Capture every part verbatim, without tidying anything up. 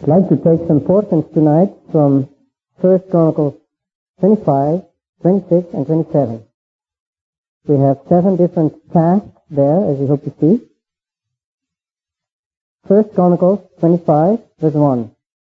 I'd like to take some portions tonight from First Chronicles twenty-five, twenty-six, and twenty-seven. We have seven different tasks there, as you hope to see. First Chronicles twenty-five, verse one.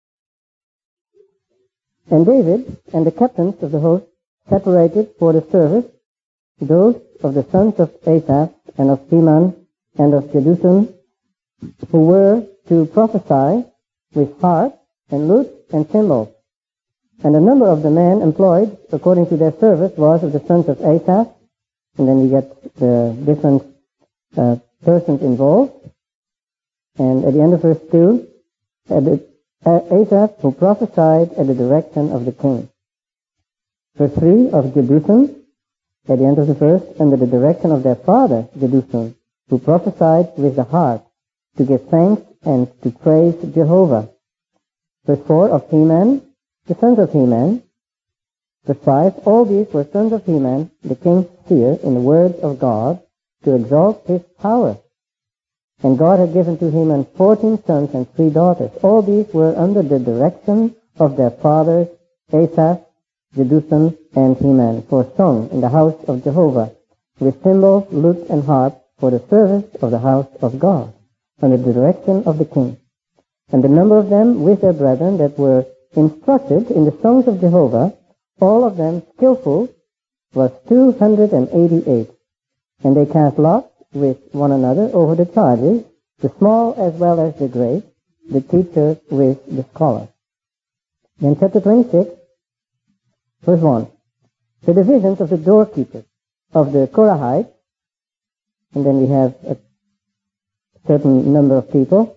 And David and the captains of the host separated for the service those of the sons of Asaph and of Heman and of Jeduthun who were to prophesy with harp and lute and cymbals. And the number of the men employed according to their service was of the sons of Asaph, and then you get the different uh, persons involved. And at the end of verse two, at the, uh, Asaph who prophesied at the direction of the king. Verse three of Jeduthun, at the end of the verse, under the direction of their father Jeduthun, who prophesied with the harp to give thanks and to praise Jehovah. Verse four of Heman, the sons of Heman. Verse five, all these were sons of Heman, the king's seer, in the words of God, to exalt his power. And God had given to Heman fourteen sons and three daughters. All these were under the direction of their fathers, Asaph, Jeduthun, and Heman, for song in the house of Jehovah, with cymbals, lute, and harp, for the service of the house of God, under the direction of the king. And the number of them with their brethren that were instructed in the songs of Jehovah, all of them skillful, was two hundred eighty-eight. And they cast lots with one another over the charges, the small as well as the great, the teacher with the scholar. Then chapter twenty-six, verse one. The divisions of the doorkeepers of the Korahites, and then we have a certain number of people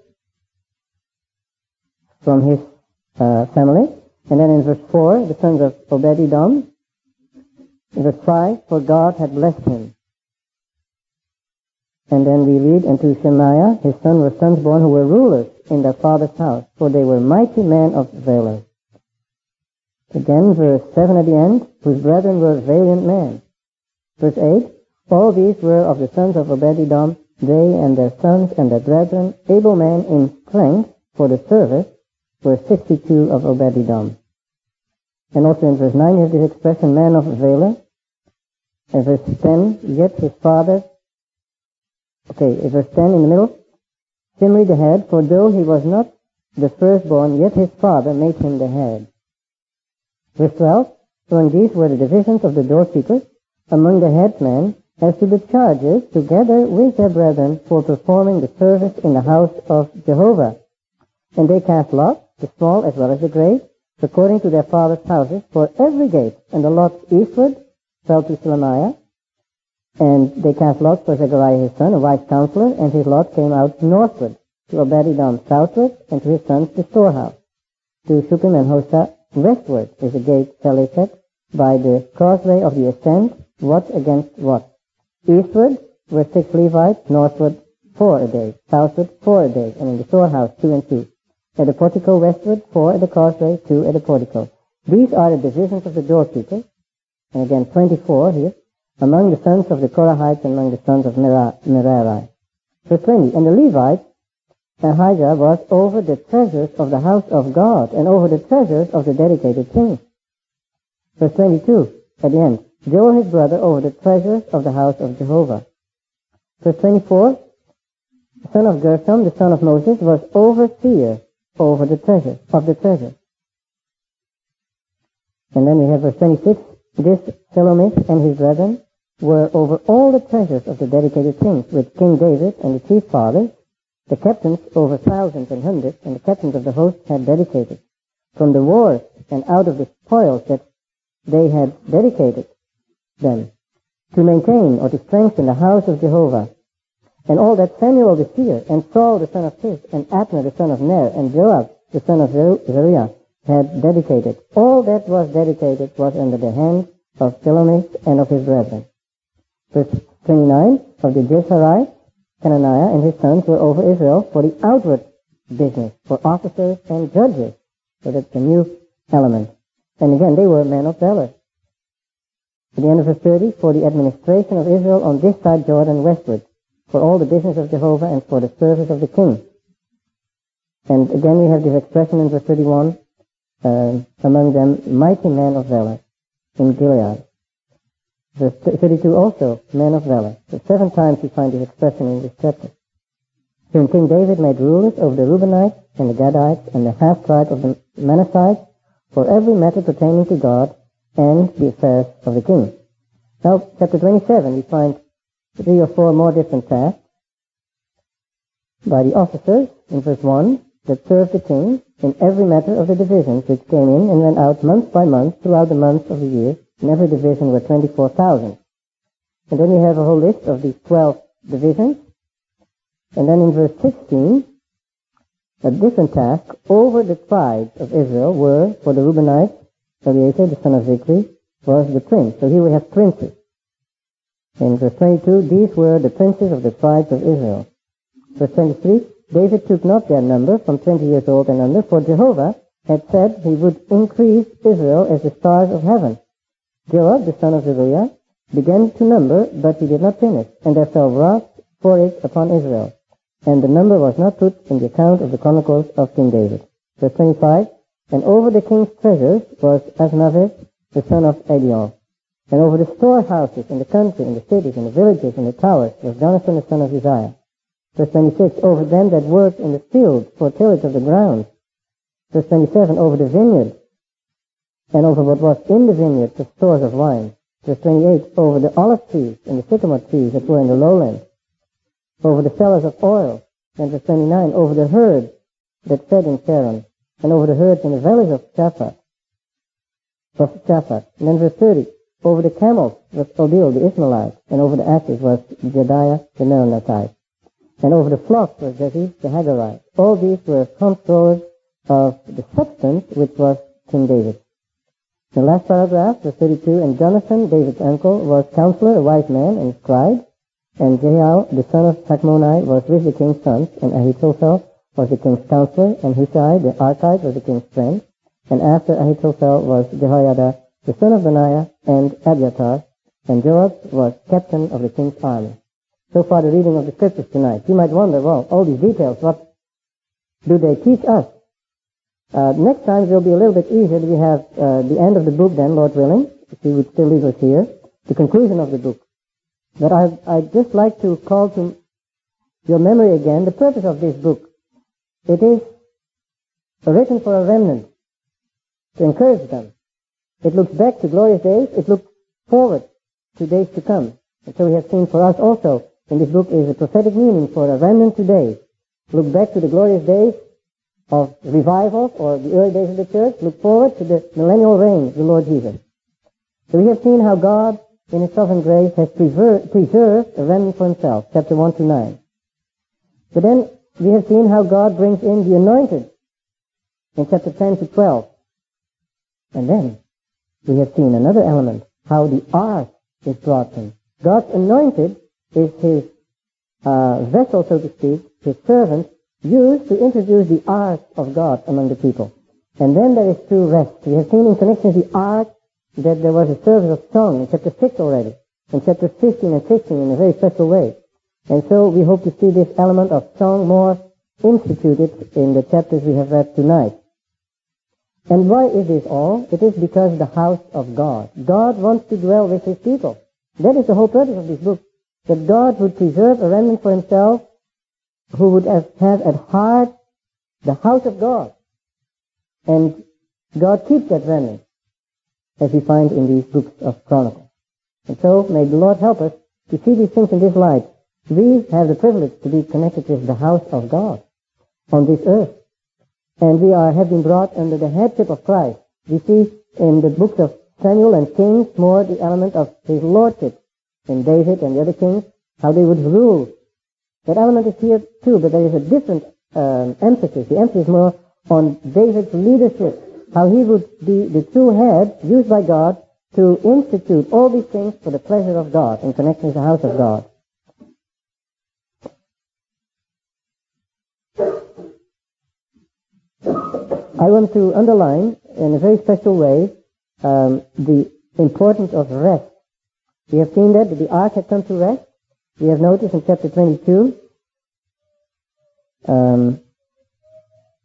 from his uh, family. And then in verse four, the sons of Obed-Edom. In verse five, for God had blessed him. And then we read, and to Shemaiah, his son, were sons born who were rulers in their father's house, for they were mighty men of valor. Again, verse seven at the end, whose brethren were valiant men. Verse eight, all these were of the sons of Obed-Edom, they and their sons and their brethren, able men in strength for the service, were sixty-two of Obed-Edom. And also in verse nine you have this expression, man of valor. And verse ten, yet his father, okay, in verse ten in the middle, Shimri the head, for though he was not the firstborn, yet his father made him the head. Verse twelve, so in these were the divisions of the doorkeepers among the headsmen, as to the charges, together with their brethren, for performing the service in the house of Jehovah. And they cast lots, the small as well as the great, according to their fathers' houses, for every gate. And the lots eastward fell to Shelemiah, and they cast lots for Zechariah his son, a wise counselor, and his lot came out northward, to Obed-Edom southward, and to his sons the storehouse. To Shuppim and Hosah westward is the gate Shaleshet, by the crossway of the ascent, what against what. Eastward were six Levites, northward four a day, southward four a day, and in the storehouse two and two. At the portico westward, four at the causeway, two at the portico. These are the divisions of the doorkeepers. And again, twenty-four here, among the sons of the Korahites and among the sons of Merari. Verse twenty, and the Levites, Ahijah was over the treasures of the house of God and over the treasures of the dedicated king. Verse twenty-two, at the end, Joel his brother over the treasures of the house of Jehovah. Verse twenty-four, the son of Gershom, the son of Moses, was overseer over the treasure, of the treasure. And then we have verse twenty-six, this Shelomith and his brethren were over all the treasures of the dedicated kings, with King David and the chief fathers, the captains over thousands and hundreds, and the captains of the host had dedicated. From the wars and out of the spoils that they had dedicated them, to maintain or to strengthen the house of Jehovah. And all that Samuel the seer, and Saul the son of Kish, and Abner the son of Ner, and Joab the son of Zeruiah had dedicated. All that was dedicated was under the hand of Shelomith and of his brethren. Verse twenty-nine, of the Jesharites, Hananiah and his sons were over Israel for the outward business, for officers and judges. So that's a new element. And again, they were men of valor. At the end of verse thirty, for the administration of Israel on this side Jordan westward, for all the business of Jehovah and for the service of the king. And again we have this expression in verse thirty-one, uh, among them mighty men of valor in Gilead. Verse thirty-two also, men of valor. So seven times we find this expression in this chapter. Whom King David made rulers over the Reubenites and the Gadites and the half-tribe of the Manassites for every matter pertaining to God and the affairs of the king. Now, chapter twenty-seven, we find three or four more different tasks by the officers in verse one that served the king in every matter of the divisions which came in and went out month by month throughout the months of the year. In every division were twenty-four thousand. And then we have a whole list of these twelve divisions. And then in verse sixteen, a different task over the tribes of Israel were, for the Reubenites, Eleazar, the son of Zikri, was the prince. So here we have princes. In verse twenty-two, these were the princes of the tribes of Israel. Verse twenty-three, David took not their number from twenty years old and under, for Jehovah had said he would increase Israel as the stars of heaven. Joab, the son of Zeruiah, began to number, but he did not finish, and there fell wrath for it upon Israel. And the number was not put in the account of the chronicles of King David. Verse twenty-five, and over the king's treasures was Asmaveth, the son of Adiel. And over the storehouses in the country, in the cities, in the villages, in the towers, was Jonathan, the son of Uzziah. Verse twenty-six, over them that worked in the field for tillage of the ground. Verse twenty-seven, over the vineyard, and over what was in the vineyard, the stores of wine. Verse twenty-eight, over the olive trees and the sycamore trees that were in the lowland. Over the cellars of oil. And verse twenty-nine, over the herds that fed in Sharon, and over the herds in the valleys of Shaphat. Of Shaphat. And then verse thirty, over the camels was Odil the Ishmaelite, and over the asses was Jediah the Meronothite. And over the flocks was Jaziz the Hagarite. All these were controllers of the substance which was King David. The last paragraph, verse thirty-two, and Jonathan, David's uncle, was counselor, a wise man, and scribe. And Jehiel, the son of Tachmoni, was with the king's sons, and Ahithophel was the king's counselor, and Hushai, the Archite, was the king's friend. And after Ahithophel was Jehoiada, the son of Benaiah, and Abiathar, and Joab was captain of the king's army. So far the reading of the scriptures tonight. You might wonder, well, all these details, what do they teach us? Uh, next time it will be a little bit easier. We have uh, the end of the book then, Lord willing, if you would still leave us here, the conclusion of the book. But I, I'd just like to call to your memory again the purpose of this book. It is written for a remnant, to encourage them. It looks back to glorious days. It looks forward to days to come. And so we have seen for us also in this book is a prophetic meaning for a remnant today. Look back to the glorious days of revival or the early days of the church. Look forward to the millennial reign of the Lord Jesus. So we have seen how God, in His sovereign grace, has preserved, preserved a remnant for Himself, chapter one to nine. But then we have seen how God brings in the anointed in chapter ten to twelve. And then we have seen another element, how the ark is brought in. God's anointed is His uh, vessel, so to speak, His servant, used to introduce the ark of God among the people. And then there is true rest. We have seen in connection with the ark that there was a service of song in chapter six already, in chapter fifteen and sixteen in a very special way. And so we hope to see this element of song more instituted in the chapters we have read tonight. And why is this all? It is because the house of God. God wants to dwell with His people. That is the whole purpose of this book. That God would preserve a remnant for Himself who would have, have at heart the house of God. And God keeps that remnant, as we find in these books of Chronicles. And so may the Lord help us to see these things in this light. We have the privilege to be connected with the house of God on this earth. And we are have been brought under the headship of Christ. We see in the books of Samuel and Kings more the element of His lordship in David and the other kings, how they would rule. That element is here too, but there is a different um, emphasis. The emphasis is more on David's leadership, how he would be the true head used by God to institute all these things for the pleasure of God in connection with the house of God. I want to underline in a very special way um, the importance of rest. We have seen that the ark had come to rest. We have noticed in chapter twenty-two um,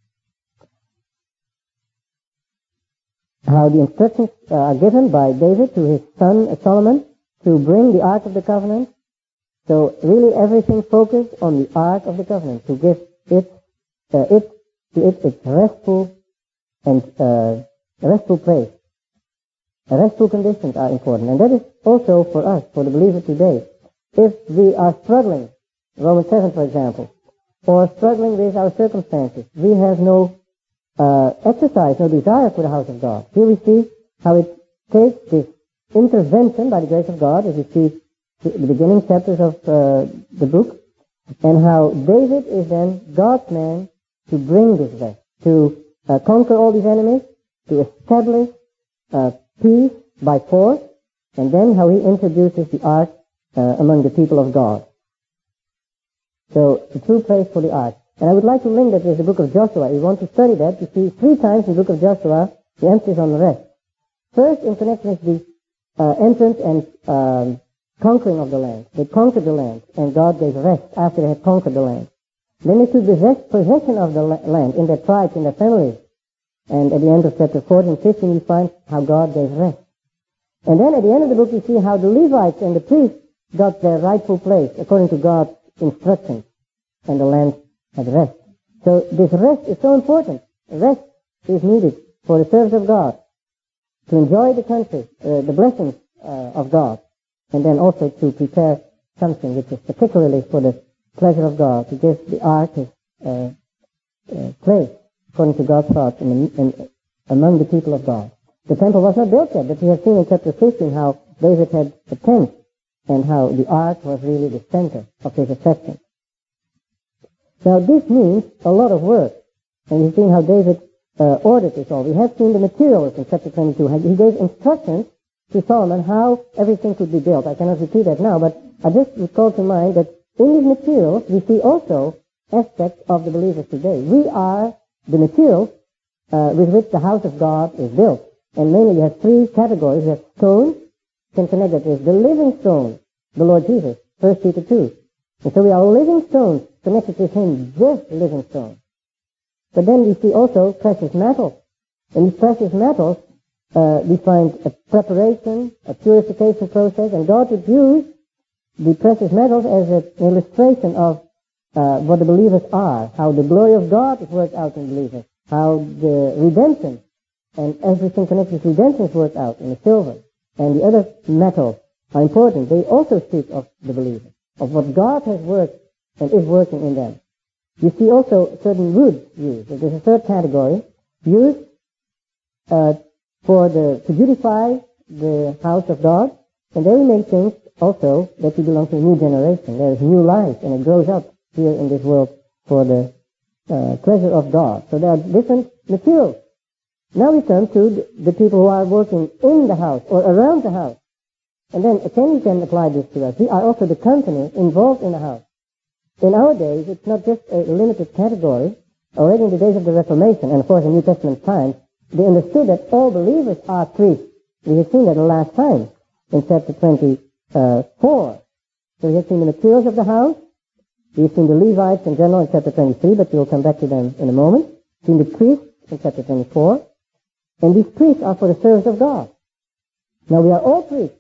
how the instructions uh, are given by David to his son uh, Solomon to bring the Ark of the Covenant. So really everything focused on the Ark of the Covenant, to give it, uh, it to it its restful and uh, restful place. Restful conditions are important, and that is also for us, for the believer today. If we are struggling, Romans seven, for example, or struggling with our circumstances, we have no uh, exercise, no desire for the house of God. Here we see how it takes this intervention by the grace of God, as we see the beginning chapters of uh, the book, and how David is then God's man to bring this rest, to uh, conquer all these enemies, to establish uh, peace by force, and then how he introduces the ark uh, among the people of God. So, the true place for the ark. And I would like to link that with the book of Joshua. If you want to study that, you see three times in the book of Joshua the emphasis on rest. First, in connection with the uh, entrance and um, conquering of the land. They conquered the land, and God gave rest after they had conquered the land. Then they took possession of the land in their tribes, in their families. And at the end of chapter fourteen and fifteen, we find how God gave rest. And then at the end of the book, we see how the Levites and the priests got their rightful place according to God's instructions, and the land had rest. So this rest is so important. Rest is needed for the service of God, to enjoy the country, uh, the blessings uh, of God, and then also to prepare something which is particularly for the pleasure of God, to give the ark his uh, uh, place according to God's thoughts in, in, among the people of God. The temple was not built yet, but we have seen in chapter fifteen how David had a tent, and how the ark was really the center of his affection. Now this means a lot of work, and we've seen how David uh, ordered this all. We have seen the materials in chapter twenty-two. He gave instructions to Solomon how everything could be built. I cannot repeat that now, but I just recall to mind that in these materials we see also aspects of the believers today. We are the materials uh, with which the house of God is built. And mainly you have three categories. You have stone, can connect that with the living stone, the Lord Jesus, First Peter two. And so we are living stones connected with Him, just living stones. But then we see also precious metals. In these precious metals, uh, we find a preparation, a purification process, and God would use the precious metals as an illustration of uh, what the believers are, how the glory of God is worked out in believers, how the redemption and everything connected with redemption is worked out in the silver. And the other metals are important. They also speak of the believers, of what God has worked and is working in them. You see also certain woods used. There's a third category used uh, for the to beautify the house of God, and there we make things also that we belong to a new generation. There is new life, and it grows up here in this world for the uh, pleasure of God. So there are different materials. Now we come to the people who are working in the house or around the house. And then again we can apply this to us. We are also the company involved in the house. In our days, it's not just a limited category. Already in the days of the Reformation, and of course in New Testament times, they understood that all believers are priests. We have seen that the last time in chapter twenty-four. So we have seen the materials of the house. We have seen the Levites in general in chapter twenty-three, but we will come back to them in a moment. We've seen the priests in chapter twenty-four. And these priests are for the service of God. Now we are all priests.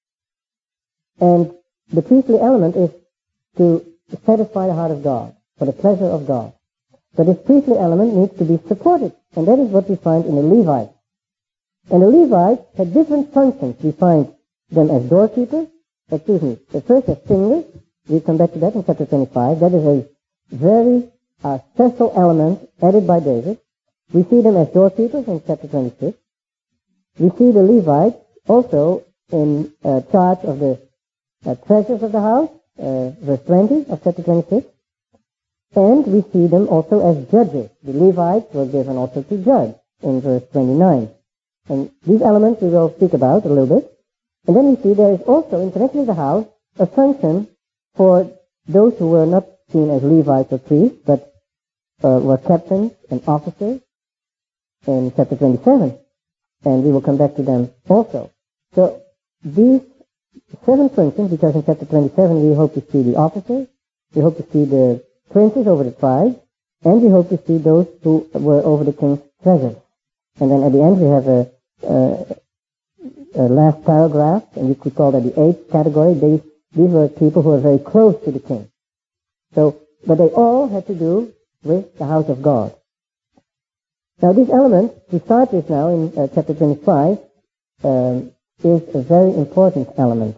And the priestly element is to satisfy the heart of God, for the pleasure of God. But this priestly element needs to be supported. And that is what we find in the Levites. And the Levites had different functions. We find them as doorkeepers, excuse me, the first as singers. We come back to that in chapter twenty-five. That is a very uh, special element added by David. We see them as doorkeepers in chapter twenty-six. We see the Levites also in uh, charge of the uh, treasures of the house, uh, verse twenty of chapter twenty-six. And we see them also as judges. The Levites were given also to judge in verse twenty-nine. And these elements we will speak about a little bit. And then we see there is also, in connection with the house, a function for those who were not seen as Levites or priests, but uh, were captains and officers in chapter twenty-seven. And we will come back to them also. So these seven functions, because in chapter twenty-seven we hope to see the officers, we hope to see the princes over the tribes, and we hope to see those who were over the king's treasures. And then at the end we have a uh, uh, last paragraph, and you could call that the eighth category. These, these were people who were very close to the king. So, but they all had to do with the house of God. Now, this element, we start with now in uh, chapter twenty-five, um, is a very important element.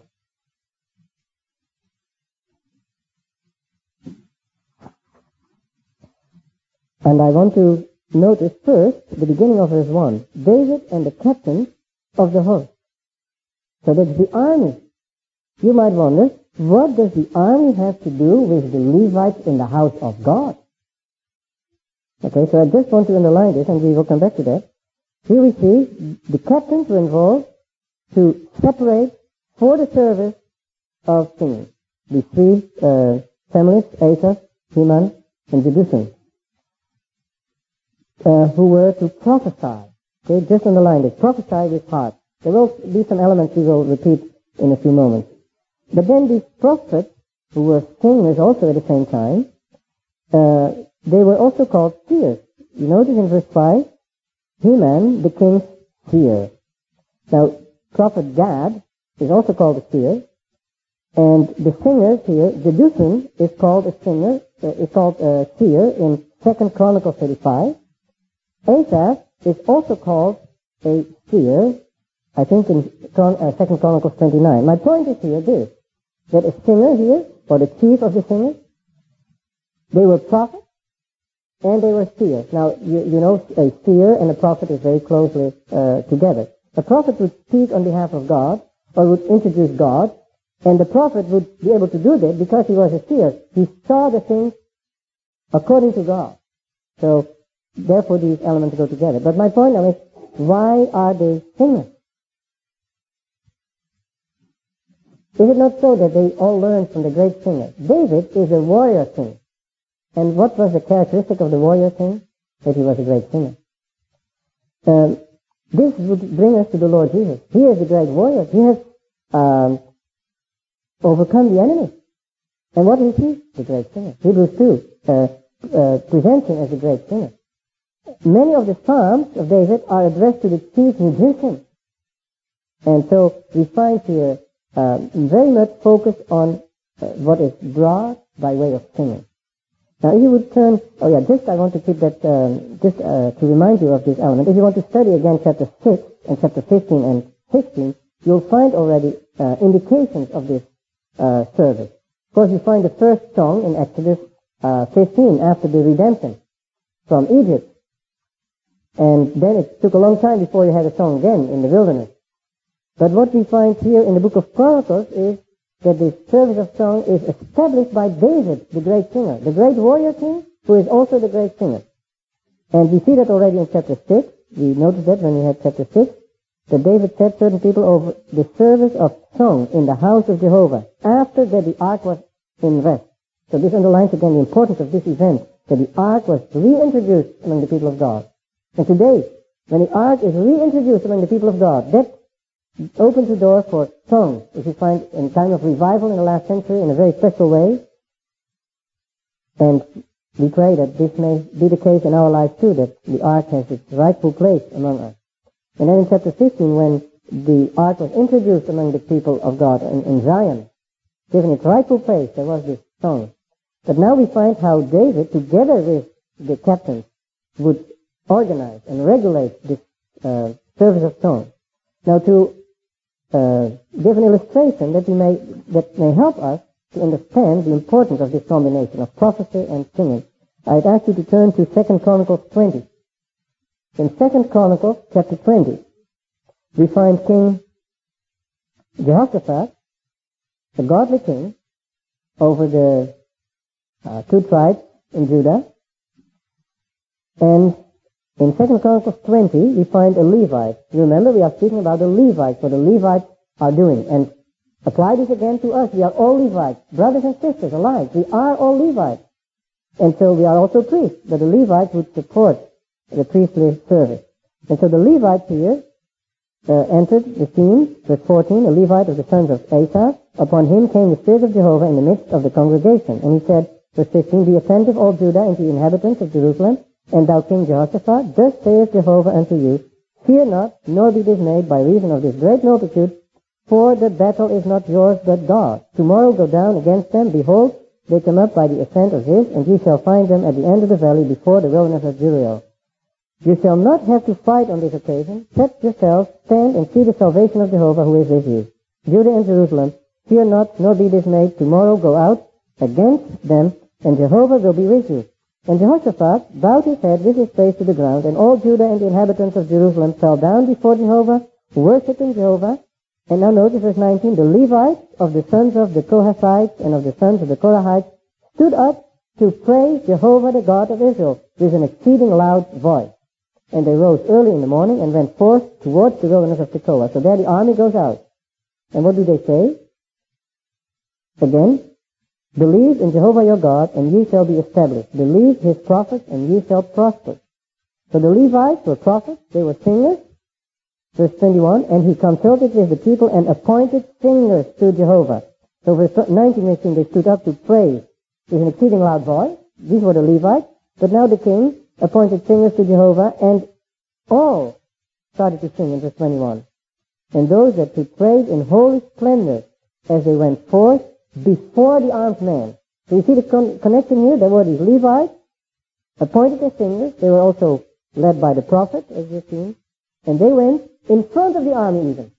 And I want to notice first the beginning of verse one. David and the captains of the host. So that's the army. You might wonder, what does the army have to do with the Levites in the house of God? Okay, so I just want to underline this, and we will come back to that. Here we see the captains were involved to separate for the service of singing. The three uh, families, Asaph, Heman, and Jeduthun, uh, who were to prophesy. Okay, just underline this. Prophesy with heart. There will be some elements we will repeat in a few moments. But then these prophets, who were singers also at the same time, uh, they were also called seers. You notice in verse five, Heman, the king's seer. Now, prophet Gad is also called a seer, and the singers here, Jeduthun is called a singer, uh, is called a seer in Second Chronicles thirty-five. Asaph is also called a seer, I think in uh, Second Chronicles twenty-nine. My point is here this, that a singer here, or the chief of the singers, they were prophets, and they were seers. Now, you, you know, a seer and a prophet is very closely uh, together. A prophet would speak on behalf of God, or would introduce God, and the prophet would be able to do that because he was a seer. He saw the things according to God. So, therefore, these elements go together. But my point now is, why are they singers? Is it not so that they all learned from the great singer? David is a warrior king. And what was the characteristic of the warrior king? That he was a great singer. Um, this would bring us to the Lord Jesus. He is the great warrior. He has um, overcome the enemy. And what is he? The great singer. Hebrews two uh, uh, presents him as a great singer. Many of the Psalms of David are addressed to the chief musician. And so we find here uh, very much focus on uh, what is brought by way of singing. Now, if you would turn, oh yeah, just I want to keep that, um, just uh, to remind you of this element. If you want to study again chapter six and chapter fifteen and sixteen, you'll find already uh, indications of this uh, service. Of course, you find the first song in Exodus uh, fifteen after the redemption from Egypt. And then it took a long time before you had a song again in the wilderness. But what we find here in the book of Chronicles is that the service of song is established by David, the great singer, the great warrior king, who is also the great singer. And we see that already in chapter six. We noticed that when we had chapter six, that David set certain people over the service of song in the house of Jehovah, after that the ark was in rest. So this underlines again the importance of this event, that the ark was reintroduced among the people of God. And today, when the ark is reintroduced among the people of God, that opens the door for songs, which you find in time of revival in the last century in a very special way. And we pray that this may be the case in our lives too, that the ark has its rightful place among us. And then in chapter fifteen, when the ark was introduced among the people of God in, in Zion, given its rightful place, there was this song. But now we find how David, together with the captains, would organize and regulate this uh, service of song. Now, to uh, give an illustration that we may that may help us to understand the importance of this combination of prophecy and singing, I'd ask you to turn to Second Chronicles twenty. In Second Chronicles chapter twenty, we find King Jehoshaphat, the godly king, over the uh, two tribes in Judah. And in Second Chronicles twenty, we find a Levite. You remember, we are speaking about the Levites, what the Levites are doing. And apply this again to us. We are all Levites, brothers and sisters alike. We are all Levites. And so we are also priests, but the Levites would support the priestly service. And so the Levites here uh, entered the scene, verse fourteen, a Levite of the sons of Asaph. Upon him came the Spirit of Jehovah in the midst of the congregation. And he said, verse fifteen, Be attentive, all Judah, and the inhabitants of Jerusalem, and thou King Jehoshaphat, thus saith Jehovah unto you, Fear not, nor be dismayed by reason of this great multitude, for the battle is not yours but God. Tomorrow go down against them. Behold, they come up by the ascent of Ziz, and ye shall find them at the end of the valley before the wilderness of Jeriel. You shall not have to fight on this occasion. Set yourselves, stand, and see the salvation of Jehovah who is with you. Judah and Jerusalem, fear not, nor be dismayed. Tomorrow go out against them, and Jehovah will be with you. And Jehoshaphat bowed his head with his face to the ground, and all Judah and the inhabitants of Jerusalem fell down before Jehovah, worshipping Jehovah. And now notice verse nineteen, the Levites of the sons of the Kohathites and of the sons of the Korahites stood up to praise Jehovah the God of Israel with an exceeding loud voice. And they rose early in the morning and went forth towards the wilderness of Tekoa. So there the army goes out. And what do they say? Again, believe in Jehovah your God, and ye shall be established. Believe his prophets, and ye shall prosper. So the Levites were prophets, they were singers. Verse twenty-one, and he consulted with the people and appointed singers to Jehovah. So verse nineteen, we see they stood up to praise with an exceeding loud voice. These were the Levites. But now the king appointed singers to Jehovah, and all started to sing in verse twenty-one. And those that took praise in holy splendor as they went forth before the armed man. So you see the con- connection here? There were these Levites, appointed as singers. They were also led by the prophet, as you've seen. And they went in front of the army even.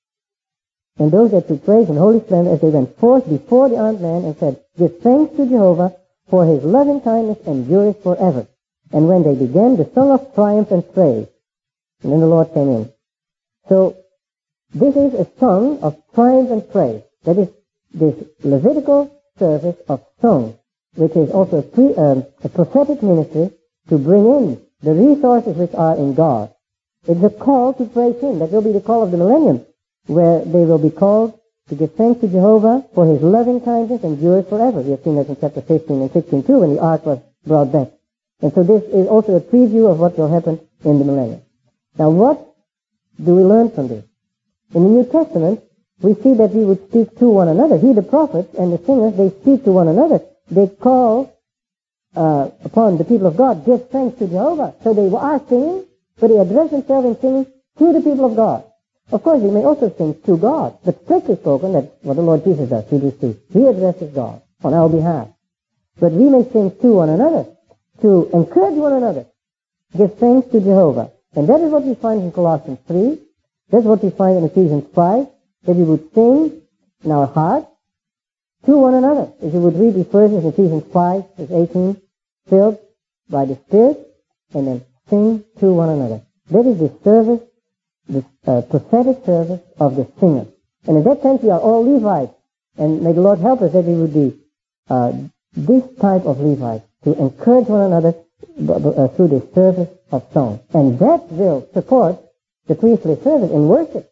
And those that took praise in holy splendor as they went forth before the armed man and said, give thanks to Jehovah, for his loving kindness endureth forever. And when they began the song of triumph and praise, and then the Lord came in. So, this is a song of triumph and praise. That is this Levitical service of song, which is also a, pre, um, a prophetic ministry to bring in the resources which are in God. It's a call to praise Him. That will be the call of the millennium, where they will be called to give thanks to Jehovah for His loving kindness endures forever. We have seen that in chapter fifteen and sixteen too, when the ark was brought back. And so this is also a preview of what will happen in the millennium. Now what do we learn from this? In the New Testament, we see that we would speak to one another. He, the prophets and the singers, they speak to one another. They call uh, upon the people of God, give thanks to Jehovah. So they are singing, but they address themselves in singing to the people of God. Of course, they may also sing to God, but strictly spoken, that's what the Lord Jesus does. He does too. He addresses God on our behalf. But we may sing to one another, to encourage one another. Give thanks to Jehovah. And that is what we find in Colossians three. That's what we find in Ephesians five, that we would sing in our hearts to one another. If you would read these verses in Ephesians five, verse eighteen, filled by the Spirit, and then sing to one another. That is the service, the uh, prophetic service of the singer. And in that sense, we are all Levites. And may the Lord help us that we would be uh, this type of Levites, to encourage one another uh, through the service of song. And that will support the priestly service in worship.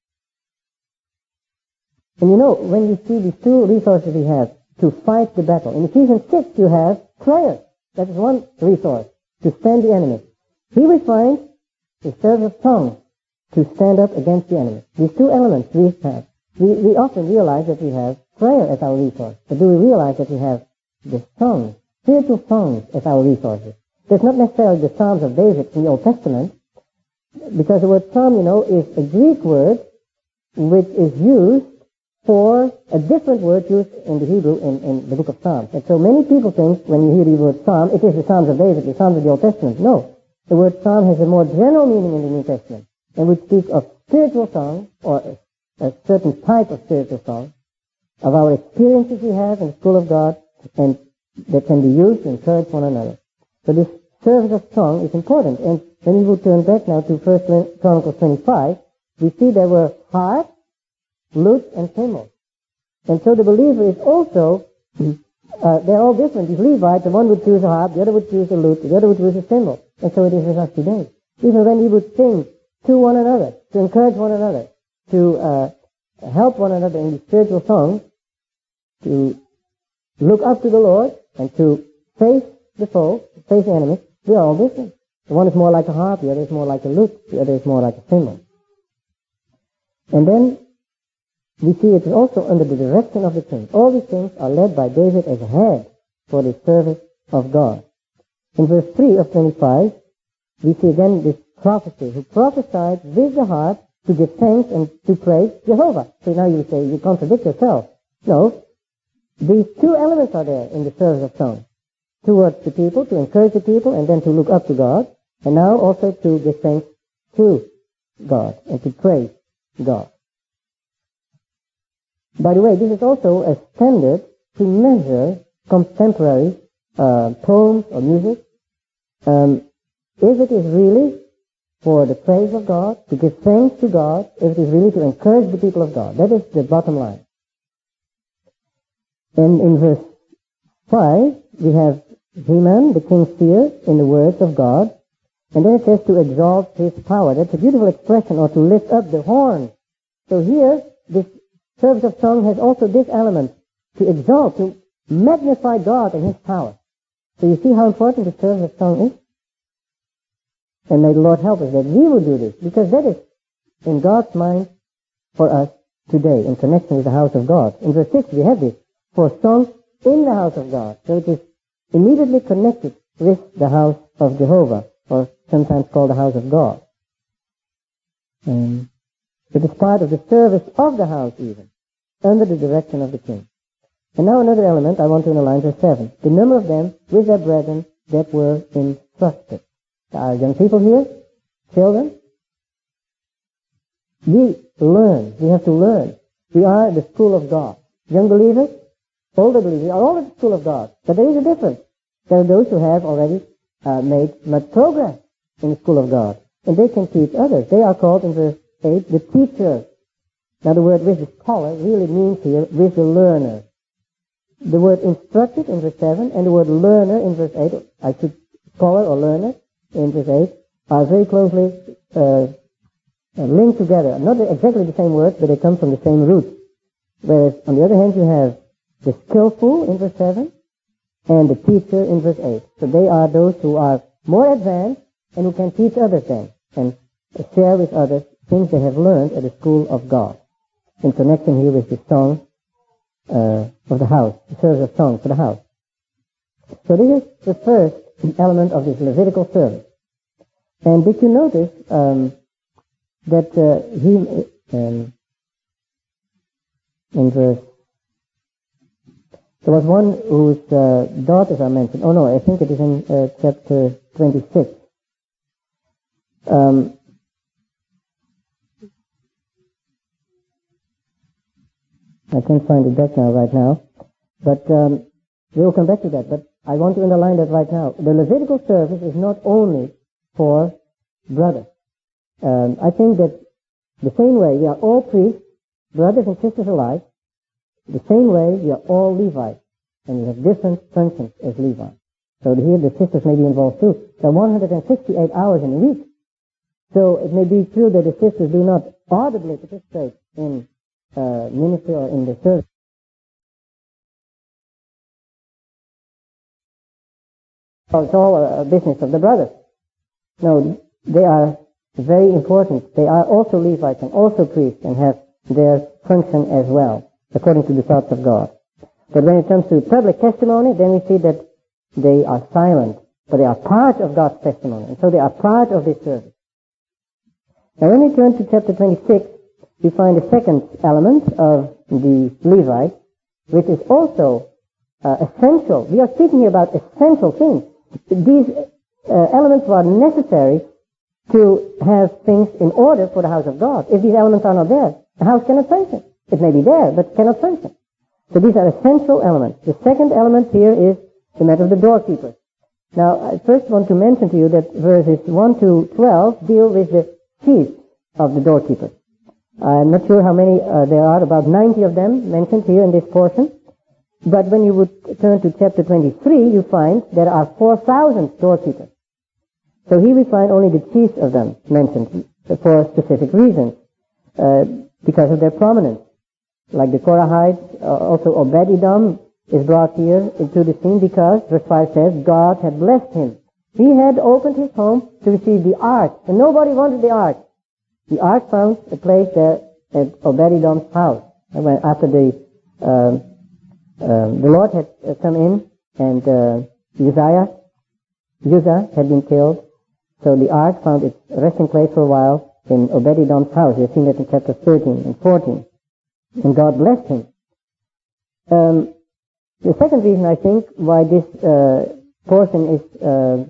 And you know, when you see these two resources we have to fight the battle, in Ephesians six you have prayer. That is one resource to stand the enemy. Here we find the service of song to stand up against the enemy. These two elements we have. We, we often realize that we have prayer as our resource. But do we realize that we have the songs, spiritual songs as our resources? That's not necessarily the Psalms of David in the Old Testament, because the word psalm, you know, is a Greek word which is used for a different word used in the Hebrew in, in the book of Psalms. And so many people think when you hear the word psalm, it is the Psalms of David, the Psalms of the Old Testament. No. The word psalm has a more general meaning in the New Testament, and would speak of spiritual song, or a, a certain type of spiritual song, of our experiences we have in the school of God, and that can be used to encourage one another. So this service of song is important. And when we would turn back now to First Chronicles twenty-five, we see there were harps, lutes, and cymbals. And so the believer is also, uh, they're all different. These Levites, the one would choose a harp, the other would choose a lute, the other would choose a cymbal. And so it is with us today. Even when we would sing to one another, to encourage one another, to uh, help one another in the spiritual songs, to look up to the Lord, and to face the foe, face the enemy, we are all different. The one is more like a harp, the other is more like a lute, the other is more like a cymbal. And then we see it is also under the direction of the king. All these things are led by David as a head for the service of God. In verse three of twenty-five, we see again this prophecy, who prophesied with the heart to give thanks and to praise Jehovah. So now you say, you contradict yourself. No. These two elements are there in the service of song. Towards the people, to encourage the people, and then to look up to God, and now also to give thanks to God and to praise God. By the way, this is also a standard to measure contemporary uh, poems or music. Um, if it is really for the praise of God, to give thanks to God, if it is really to encourage the people of God. That is the bottom line. And in verse five, we have Heman, the king's seer, in the words of God. And then it says to exalt his power. That's a beautiful expression, or to lift up the horn. So here, this service of song has also this element, to exalt, to magnify God and his power. So you see how important the service of song is? And may the Lord help us that we will do this, because that is in God's mind for us today, in connection with the house of God. In verse six we have this, for songs in the house of God. So it is immediately connected with the house of Jehovah, or sometimes called the house of God. Um, it is part of the service of the house even, under the direction of the king. And now another element I want to underline, verse seven. The number of them with their brethren that were instructed. There are young people here, children. We learn. We have to learn. We are the school of God. Young believers, older believers, we are all in the school of God. But there is a difference. There are those who have already uh, made much progress in the school of God. And they can teach others. They are called in verse eight the teacher. Now the word with the scholar really means here with the learner. The word instructed in verse seven and the word learner in verse eight, I should scholar or learner in verse eight, are very closely uh, linked together. Not exactly the same words, but they come from the same root. Whereas on the other hand you have the skillful in verse seven and the teacher in verse eight. So they are those who are more advanced and who can teach others then and share with others things they have learned at the school of God. In connection here with the song uh, of the house, the service of song for the house. So this is the first element of this Levitical service. And did you notice um, that uh, he um, in verse there was one whose uh, daughters are mentioned. Oh no, I think it is in uh, chapter twenty-six. Um, I can't find it back now, right now. But um, we will come back to that. But I want to underline that right now. The Levitical service is not only for brothers. Um, I think that the same way we are all priests, brothers and sisters alike, the same way we are all Levites. And we have different functions as Levites. So here the sisters may be involved too. There are one hundred sixty-eight hours in a week. So it may be true that the sisters do not audibly participate in uh, ministry or in the service. So it's all a business of the brothers. No, they are very important. They are also Levites and also priests and have their function as well, according to the thoughts of God. But when it comes to public testimony, then we see that they are silent, but they are part of God's testimony, and so they are part of this service. Now when we turn to chapter twenty-six, we find a second element of the Levites, which is also uh, essential. We are speaking here about essential things. These uh, elements are necessary to have things in order for the house of God. If these elements are not there, the house cannot function. It may be there, but cannot function. So these are essential elements. The second element here is the matter of the doorkeeper. Now, I first want to mention to you that verses one to twelve deal with the chief of the doorkeepers. I'm not sure how many uh, there are, about ninety of them mentioned here in this portion. But when you would turn to chapter twenty-three, you find there are four thousand doorkeepers. So here we find only the chiefs of them mentioned for specific reasons, uh, because of their prominence. Like the Korahites, uh, also Obed-Edom is brought here into the scene because, verse five says, God had blessed him. He had opened his home to receive the ark, and nobody wanted the ark. The ark found a place there at Obed-Edom's house. And when, after the um, um, the Lord had come in, and uh, Uzziah, Uzzah had been killed, So the ark found its resting place for a while in Obed-Edom's house. You've seen that in chapter thirteen and fourteen. And God blessed him. Um, the second reason, I think, why this uh, portion is uh,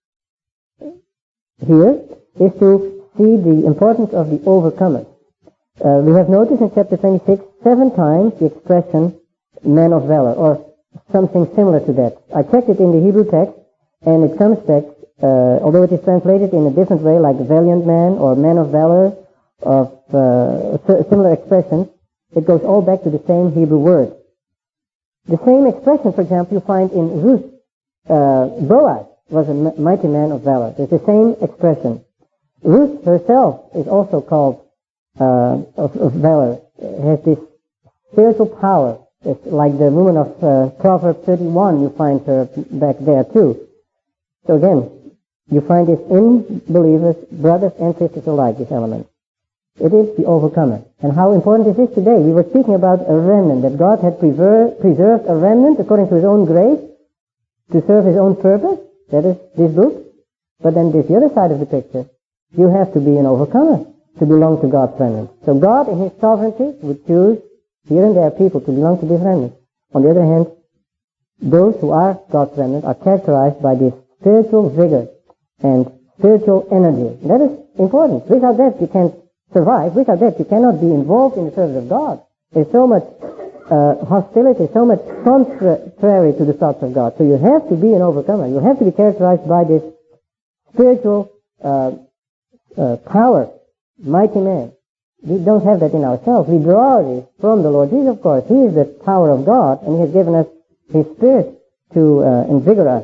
here is to see the importance of the overcomer. Uh, we have noticed in chapter twenty-six seven times the expression man of valor, or something similar to that. I checked it in the Hebrew text, and it comes back, uh, although it is translated in a different way, like valiant man or man of valor, of uh, similar expressions, it goes all back to the same Hebrew word. The same expression, for example, you find in Ruth. Uh, Boaz was a m- mighty man of valor. It's the same expression. Ruth herself is also called uh, of, of valor. Has this spiritual power. It's like the woman of uh, Proverbs thirty-one, you find her back there too. So again, you find this in believers, brothers and sisters alike, this element. It is the overcomer. And how important this is today. We were speaking about a remnant, that God had prever- preserved a remnant according to His own grace to serve His own purpose. That is this book. But then there's the other side of the picture. You have to be an overcomer to belong to God's remnant. So God in His sovereignty would choose here and there people to belong to this remnant. On the other hand, those who are God's remnant are characterized by this spiritual vigor and spiritual energy. That is important. Without that, you can't survive. Without that, you cannot be involved in the service of God. There's so much uh, hostility, so much contrary to the thoughts of God. So you have to be an overcomer. You have to be characterized by this spiritual uh, uh, power, mighty man. We don't have that in ourselves. We draw this from the Lord Jesus, of course. He is the power of God, and He has given us His Spirit to uh, invigorate us.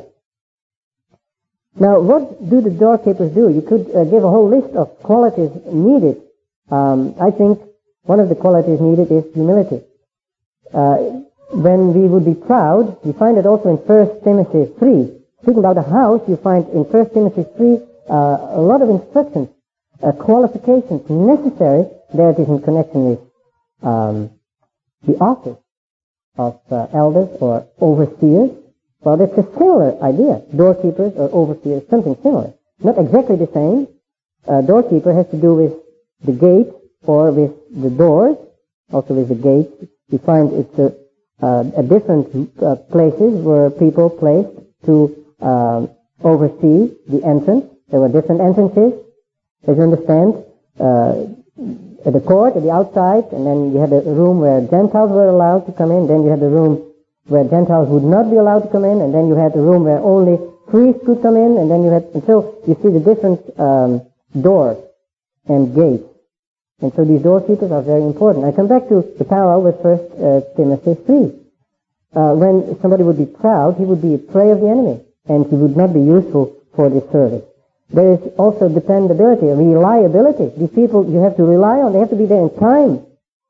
Now, what do the doorkeepers do? You could uh, give a whole list of qualities needed. Um, I think one of the qualities needed is humility. Uh, when we would be proud, we find it also in First Timothy three. Speaking about a house, you find in First Timothy three uh, a lot of instructions, uh, qualifications necessary. There it is in connection with um, the office of uh, elders or overseers. Well, that's a similar idea. Doorkeepers or overseers, something similar. Not exactly the same. Uh, doorkeeper has to do with the gate or with the doors, also with the gate. You find it's a, uh, a different uh, places where people placed to uh, oversee the entrance. There were different entrances, as you understand, uh, at the court, at the outside, and then you had a room where Gentiles were allowed to come in, then you had the room where Gentiles would not be allowed to come in, and then you had the room where only priests could come in, and then you had, and so you see the different um, doors and gates. And so these doorkeepers are very important. I come back to the parallel with First uh, Timothy three. Uh, when somebody would be proud, he would be a prey of the enemy, and he would not be useful for this service. There is also dependability, reliability. These people you have to rely on, they have to be there in time.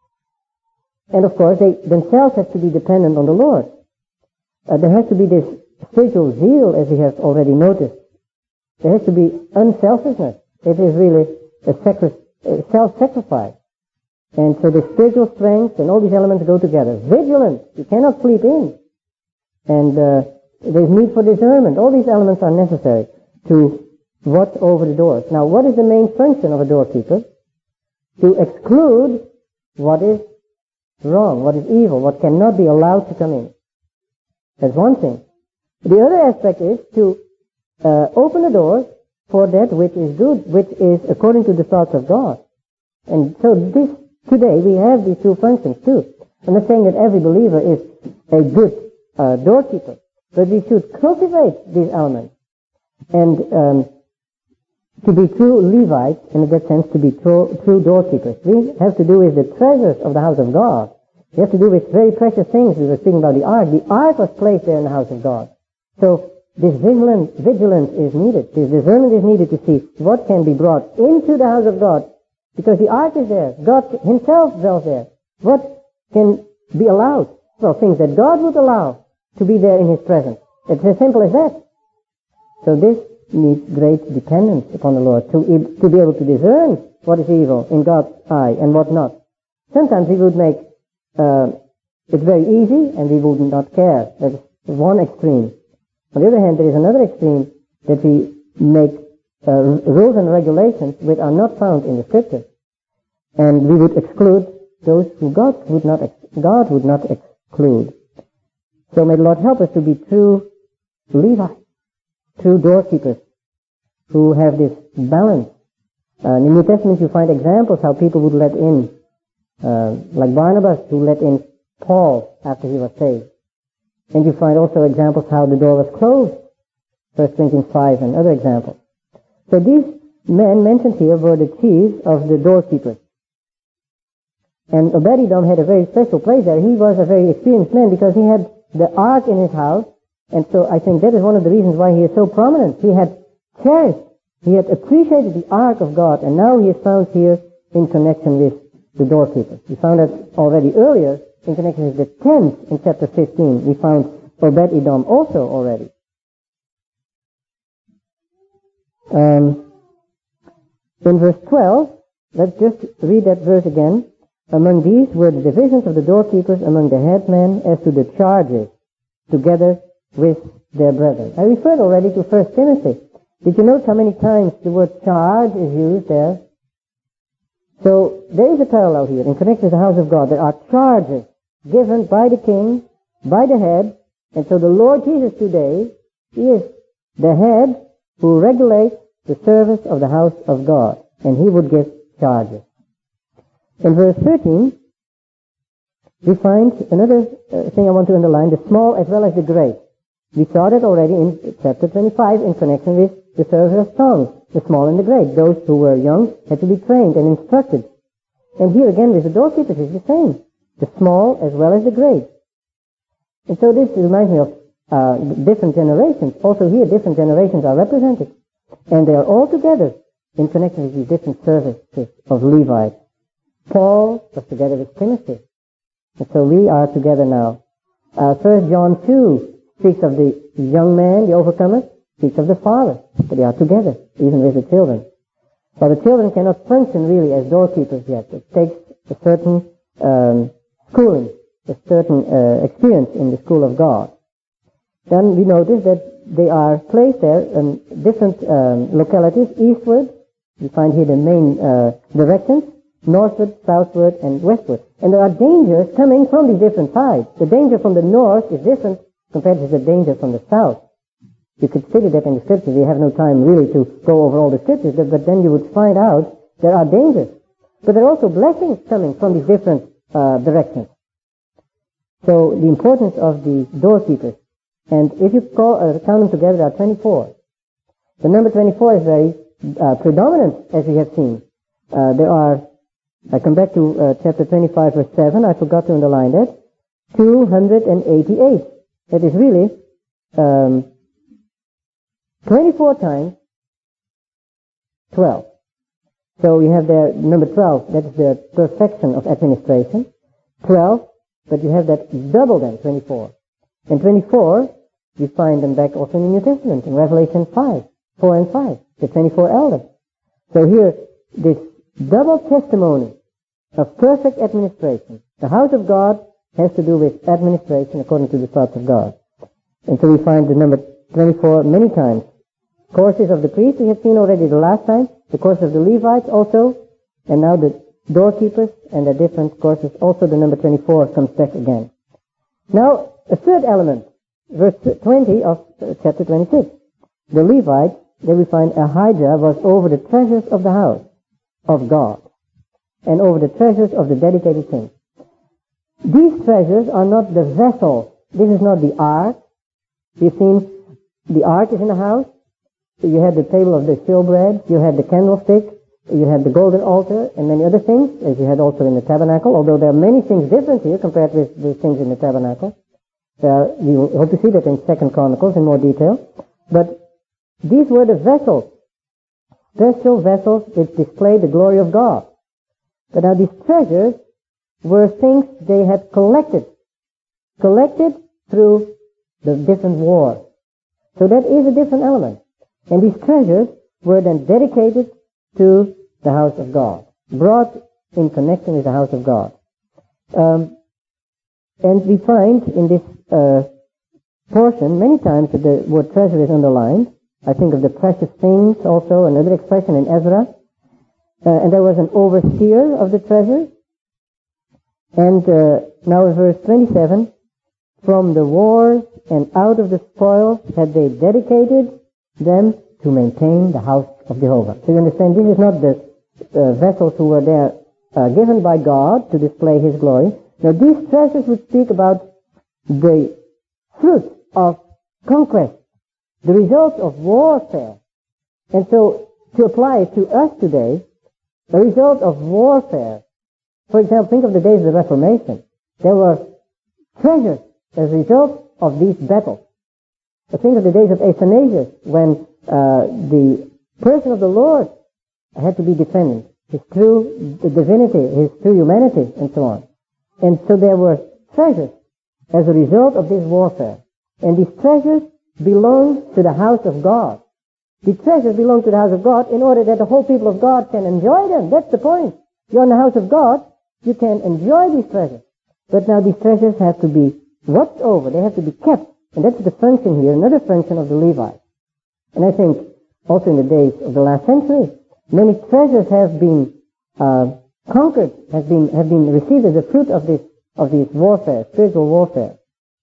And of course, they themselves have to be dependent on the Lord. Uh, there has to be this spiritual zeal, as we have already noticed. There has to be unselfishness. It is really a sacri- a self-sacrifice. And so the spiritual strength and all these elements go together. Vigilance. You cannot sleep in. And uh, there's need for discernment. All these elements are necessary to watch over the doors. Now, what is the main function of a doorkeeper? To exclude what is wrong, what is evil, what cannot be allowed to come in. That's one thing. The other aspect is to uh, open the doors for that which is good, which is according to the thoughts of God. And so this, today, we have these two functions too. I'm not saying that every believer is a good uh, doorkeeper, but we should cultivate these elements. And um, to be true Levites, in that sense, to be true, true doorkeepers, we have to do with the treasures of the house of God. We have to do with very precious things. We were speaking about the ark. The ark was placed there in the house of God. So this vigilance, vigilance is needed. This discernment is needed to see what can be brought into the house of God. Because the ark is there. God Himself dwells there. What can be allowed? Well, things that God would allow to be there in His presence. It's as simple as that. So this needs great dependence upon the Lord to, to be able to discern what is evil in God's eye and what not. Sometimes we would make uh, it very easy and we would not care. That's one extreme. On the other hand, there is another extreme that we make uh, rules and regulations which are not found in the scriptures. And we would exclude those who God would not, ex- God would not exclude. So may the Lord help us to be true Levites, true doorkeepers, who have this balance. Uh, in the New Testament you find examples how people would let in, uh, like Barnabas, who let in Paul after he was saved. And you find also examples how the door was closed, First Corinthians five and other examples. So these men mentioned here were the chiefs of the doorkeepers. And Obed-Edom had a very special place there. He was a very experienced man because he had the ark in his house, and so I think that is one of the reasons why he is so prominent. He had cherished, he had appreciated the ark of God, and now he is found here in connection with the doorkeepers. We found that already earlier in connection with the tent in chapter fifteen. We found Obed-Edom also already. Um, in verse twelve, let's just read that verse again. Among these were the divisions of the doorkeepers among the headmen as to the charges, together with their brethren. I referred already to First Timothy. Did you note how many times the word charge is used there? So there is a parallel here in connection with the house of God. There are charges given by the king, by the head, and so the Lord Jesus today is the head who regulates the service of the house of God, and he would give charges. In verse thirteen, we find another uh, thing I want to underline, the small as well as the great. We saw that already in chapter twenty-five in connection with the service of tongues, the small and the great. Those who were young had to be trained and instructed. And here again with the doorkeepers is the same, the small as well as the great. And so this reminds me of uh, different generations. Also here different generations are represented. And they are all together in connection with these different services of Levites. Paul was together with Timothy. And so we are together now. Uh, First John two speaks of the young man, the overcomer, speaks of the father. But they are together, even with the children. But the children cannot function really as doorkeepers yet. It takes a certain um, schooling, a certain uh, experience in the school of God. Then we notice that they are placed there in different um, localities, eastward. We find here the main uh, directions, northward, southward, and westward. And there are dangers coming from these different sides. The danger from the north is different compared to the danger from the south. You could study that in the scriptures. We have no time really to go over all the scriptures, but then you would find out there are dangers. But there are also blessings coming from these different uh, directions. So the importance of the doorkeepers. And if you call, uh, count them together, there are twenty-four. The number twenty-four is very uh, predominant, as we have seen. Uh, there are, I come back to uh, chapter twenty-five, verse seven. I forgot to underline that. two hundred eighty-eight. That is really um, twenty-four times twelve. So you have there number twelve. That is the perfection of administration. twelve, but you have that double then, twenty-four. And twenty-four, you find them back also in the New Testament, in Revelation five, four and five, the twenty-four elders. So here, this double testimony of perfect administration. The house of God has to do with administration according to the thoughts of God. And so we find the number twenty-four many times. Courses of the priests we have seen already the last time, the course of the Levites also, and now the doorkeepers and the different courses. Also the number twenty-four comes back again. Now, a third element, verse twenty of chapter twenty-six. The Levites, there we find Ahijah was over the treasures of the house of God and over the treasures of the dedicated things. These treasures are not the vessels. This is not the ark. You've seen the ark is in the house. You had the table of the showbread. You had the candlestick. You had the golden altar and many other things, as you had also in the tabernacle, although there are many things different here compared with the things in the tabernacle. Uh, we will hope to see that in Second Chronicles in more detail. But these were the vessels, special vessels which displayed the glory of God. But now these treasures were things they had collected, collected through the different wars. So that is a different element. And these treasures were then dedicated to the house of God, brought in connection with the house of God. Um, and we find in this uh, portion many times that the word treasure is underlined, I think of the precious things also, another expression in Ezra. Uh, and there was an overseer of the treasure. And uh, now in verse twenty-seven, from the wars and out of the spoils had they dedicated them to maintain the house of Jehovah. So you understand, this is not the uh, vessels who were there uh, given by God to display His glory. Now these treasures would speak about the fruit of conquest, the result of warfare. And so to apply it to us today, the result of warfare. For example, think of the days of the Reformation. There were treasures as a result of these battles. But think of the days of Athanasius, when uh, the person of the Lord had to be defended, his true divinity, his true humanity, and so on. And so there were treasures as a result of this warfare. And these treasures belong to the house of God. The treasures belong to the house of God in order that the whole people of God can enjoy them. That's the point. You're in the house of God, you can enjoy these treasures. But now these treasures have to be watched over. They have to be kept. And that's the function here, another function of the Levites. And I think also in the days of the last century, many treasures have been uh, conquered, have been have been received as a fruit of this of this warfare, spiritual warfare.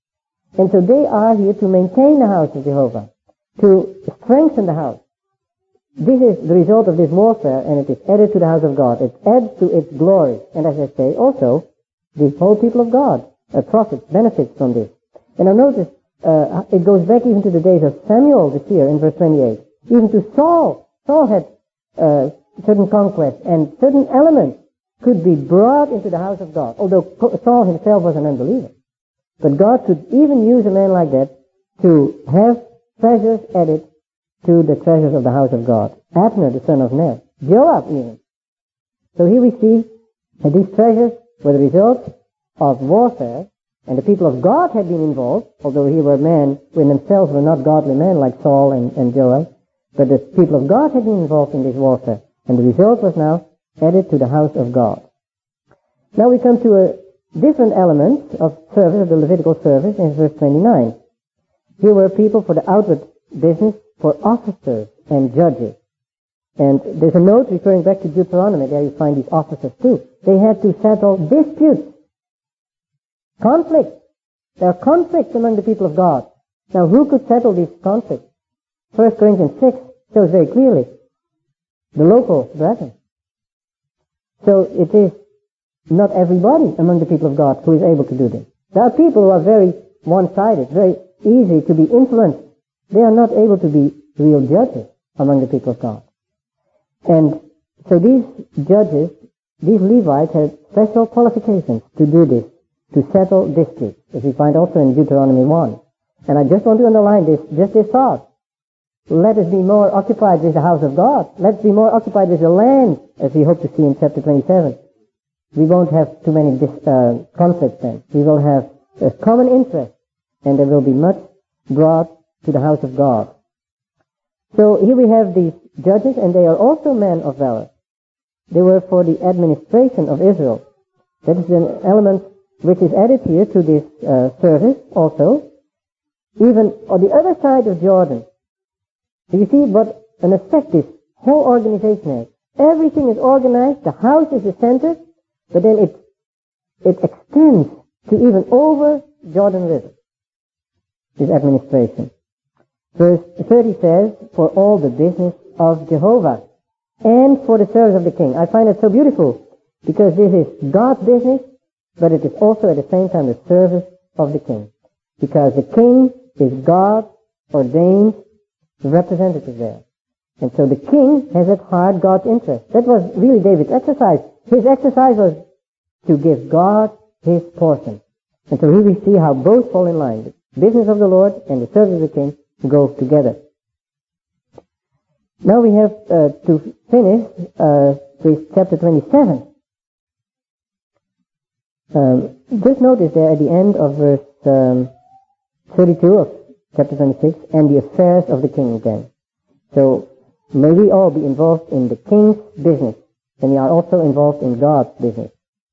And so they are here to maintain the house of Jehovah, to strengthen the house. This is the result of this warfare, and it is added to the house of God. It adds to its glory. And as I say, also, the whole people of God, uh, prophets, benefits from this. And now notice, uh, it goes back even to the days of Samuel this year in verse twenty-eight. Even to Saul. Saul had uh, certain conquests, and certain elements could be brought into the house of God, although Saul himself was an unbeliever. But God could even use a man like that to have treasures added to the treasures of the house of God. Abner, the son of Ner. Joab even. So here we see that these treasures were the result of warfare, and the people of God had been involved, although here were men who in themselves were not godly men like Saul and, and Joab, but the people of God had been involved in this warfare, and the result was now added to the house of God. Now we come to a different element of service, of the Levitical service, in verse twenty-nine. Here were people for the outward business, for officers and judges. And there's a note referring back to Deuteronomy. There you find these officers too. They had to settle disputes, conflicts. There are conflicts among the people of God. Now who could settle these conflicts? First Corinthians six shows very clearly the local brethren. So it is not everybody among the people of God who is able to do this. There are people who are very one-sided, very easy to be influenced. They are not able to be real judges among the people of God. And so these judges, these Levites had special qualifications to do this, to settle disputes, as we find also in Deuteronomy one. And I just want to underline this, just this thought. Let us be more occupied with the house of God. Let's be more occupied with the land, as we hope to see in chapter twenty-seven. We won't have too many dis- uh, conflicts then. We will have a common interest, and there will be much brought to the house of God. So here we have these judges, and they are also men of valor. They were for the administration of Israel. That is an element which is added here to this uh, service also. Even on the other side of Jordan. Do you see what an effect this whole organization has? Everything is organized, the house is the center, but then it it extends to even over Jordan River, this administration. Verse thirty says, for all the business of Jehovah and for the service of the king. I find it so beautiful because this is God's business, but it is also at the same time the service of the king. Because the king is God ordained representative there. And so the king has at heart God's interest. That was really David's exercise. His exercise was to give God his portion. And so here we see how both fall in line. The business of the Lord and the service of the king go together. Now we have uh, to finish uh, with chapter twenty-seven. Um, just notice there at the end of verse um, thirty-two of chapter twenty-six, and the affairs of the king again. So may we all be involved in the king's business, and we are also involved in God's business.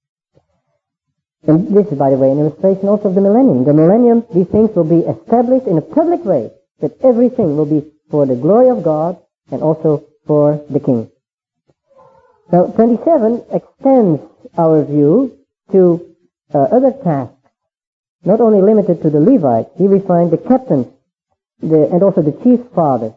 And this is, by the way, an illustration also of the millennium. The millennium, these things will be established in a public way, that everything will be for the glory of God and also for the king. Now, twenty-seven extends our view to uh, other tasks, not only limited to the Levites. Here we find the captains the, and also the chief fathers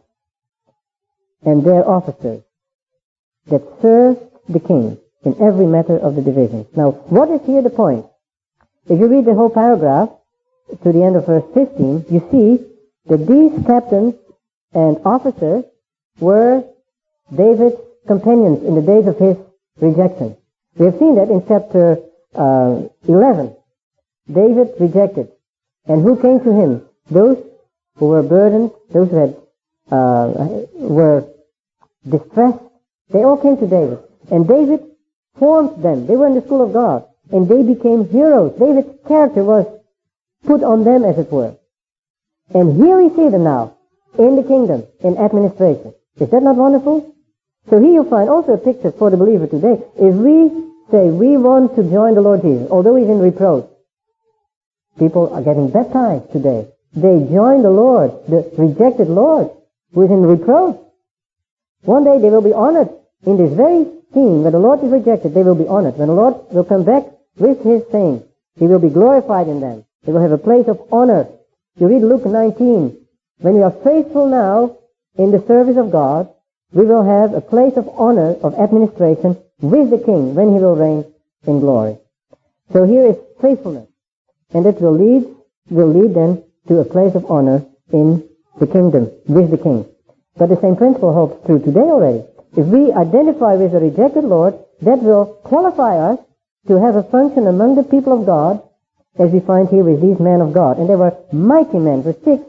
and their officers that served the king in every matter of the divisions. Now, what is here the point? If you read the whole paragraph to the end of verse fifteen, you see that these captains and officers were David's companions in the days of his rejection. We have seen that in chapter uh, eleven. David rejected. And who came to him? Those who were burdened, those who had uh, were distressed, they all came to David. And David formed them. They were in the school of God. And they became heroes. David's character was put on them, as it were. And here we see them now, in the kingdom, in administration. Is that not wonderful? So here you find also a picture for the believer today. If we say we want to join the Lord Jesus, although he's in reproach, people are getting baptized today. They join the Lord, the rejected Lord, who is in reproach. One day they will be honored in this very scene where the Lord is rejected. They will be honored. When the Lord will come back with his saints, he will be glorified in them. They will have a place of honor. You read Luke nineteen. When we are faithful now in the service of God, we will have a place of honor, of administration with the King when he will reign in glory. So here is faithfulness. And that will lead, will lead then to a place of honor in the kingdom with the King. But the same principle holds true today already. If we identify with the rejected Lord, that will qualify us to have a function among the people of God, as we find here with these men of God. And they were mighty men, verse six.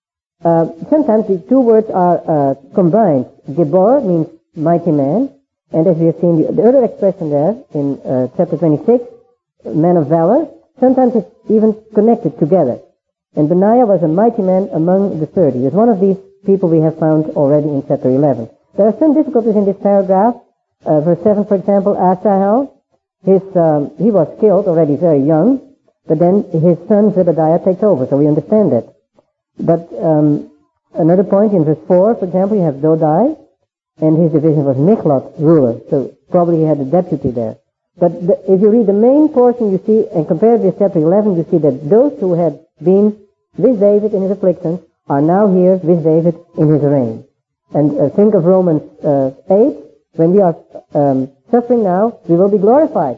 Uh, sometimes the two words are uh, combined. Gibor means mighty man, and as we have seen the, the other expression there in uh, chapter twenty-six, man of valor, sometimes it's even connected together. And Benaiah was a mighty man among the thirty. He was one of these people we have found already in chapter eleven. There are some difficulties in this paragraph. Uh, verse seven, for example, Asahel, his, um, he was killed already very young, but then his son Zebediah takes over, so we understand that. But um, another point in verse four, for example, you have Dodai, and his division was Mikloth, ruler, so probably he had a deputy there. But the, if you read the main portion, you see, and compare it with chapter eleven, you see that those who had been with David in his afflictions are now here with David in his reign. And uh, think of Romans uh, eight, when we are um, suffering now, we will be glorified.